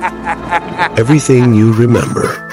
Everything you remember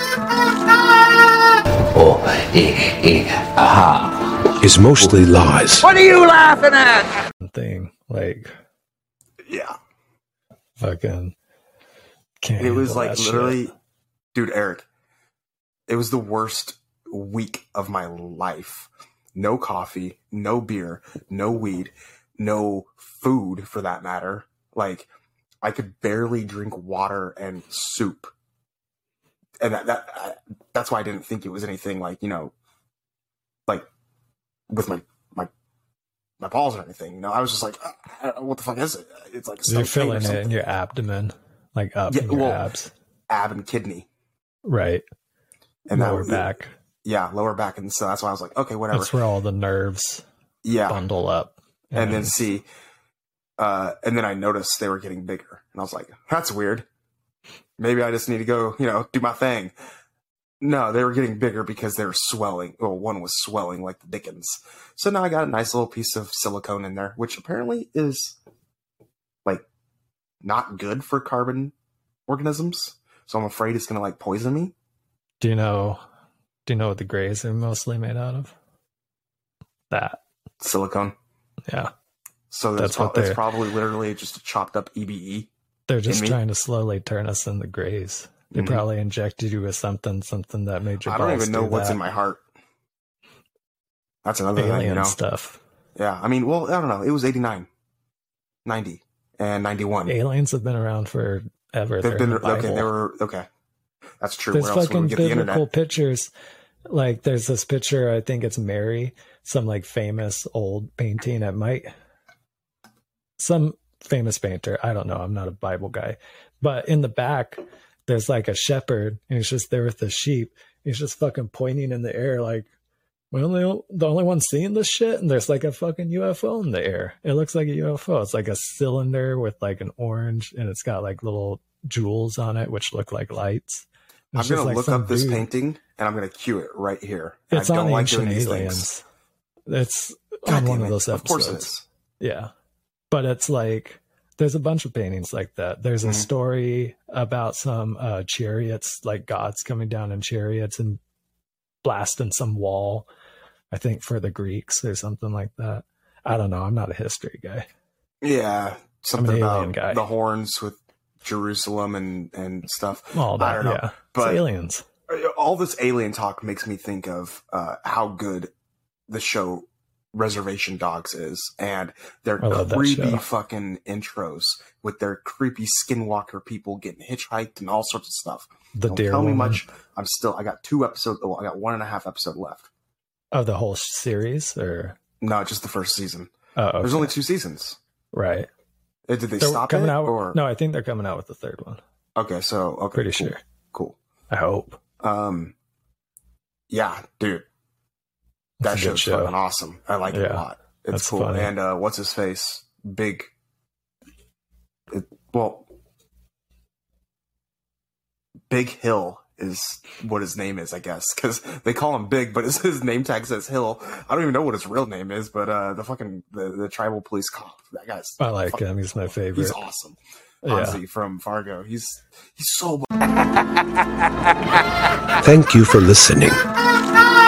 is mostly lies. What are you laughing at? Thing like, Yeah. fucking can't. It was handle like that literally, shit. dude, Eric, it was the worst week of my life. No coffee, no beer, no weed, no food for that matter. Like, I could barely drink water and soup. And that's why I didn't think it was anything like, you know, like with my balls or anything. You know, I was just like, what the fuck is it? It's like You're feeling it in your abdomen, like up in your abs. Ab and kidney. Right. And lower back. Yeah, lower back. And so that's why I was like, okay, whatever. That's where all the nerves bundle up. And then and then I noticed they were getting bigger. And I was like, that's weird. Maybe I just need to go, you know, do my thing. No, they were getting bigger because they were swelling. Well, one was swelling like the Dickens. So now I got a nice little piece of silicone in there, which apparently is like not good for carbon organisms. So I'm afraid it's going to like poison me. Do you know what the grays are mostly made out of? That. Silicone. Yeah. So it's probably literally just a chopped up EBE. They're just trying to slowly turn us into grays. They probably injected you with something that made your balls. I don't even know what's in my heart. That's another thing, you know. Stuff. Yeah, I mean, well, I don't know. It was 89, 90, and 91. Aliens have been around forever. They've been okay. They were okay. That's true. There's where else fucking would we get the biblical internet? pictures. Like, there's this picture. I think it's Mary, some like famous old painting. Some famous painter. I don't know. I'm not a Bible guy, but in the back, there's like a shepherd, and he's just there with the sheep. He's just fucking pointing in the air, like, well, the only one seeing this shit, and there's like a fucking UFO in the air. It looks like a UFO. It's like a cylinder with like an orange, and it's got like little jewels on it, which look like lights. I'm going to look up this painting, and I'm going to cue it right here. It's on Ancient Aliens. It's on one of those episodes. Of course it is. Yeah. But it's like, there's a bunch of paintings like that. There's a story about some chariots, like gods coming down in chariots and blasting some wall, I think for the Greeks or something like that. I don't know. I'm not a history guy. Yeah. Something about guy. The horns with Jerusalem and stuff. All that, I don't know. Yeah. But it's aliens. All this alien talk makes me think of how good the show Reservation Dogs is, and their creepy fucking intros with their creepy skinwalker people getting hitchhiked and all sorts of stuff. Don't tell me much. I got 2 episodes. Well, I got 1.5 episode left of the whole series, or no, just the first season. Oh, okay. There's only 2 seasons, right? Did they stop coming it? Out? Or no, I think they're coming out with the 3rd one. Okay, so pretty cool. sure. Cool. I hope. Yeah, dude. That show's fucking awesome. I like it a lot. It's cool. Funny. And what's his face? Big Hill is what his name is, I guess, because they call him Big, but his name tag says Hill. I don't even know what his real name is, but the tribal police cop, that guy's. I like him. He's my favorite. He's awesome. Ozzy from Fargo. He's so. Thank you for listening.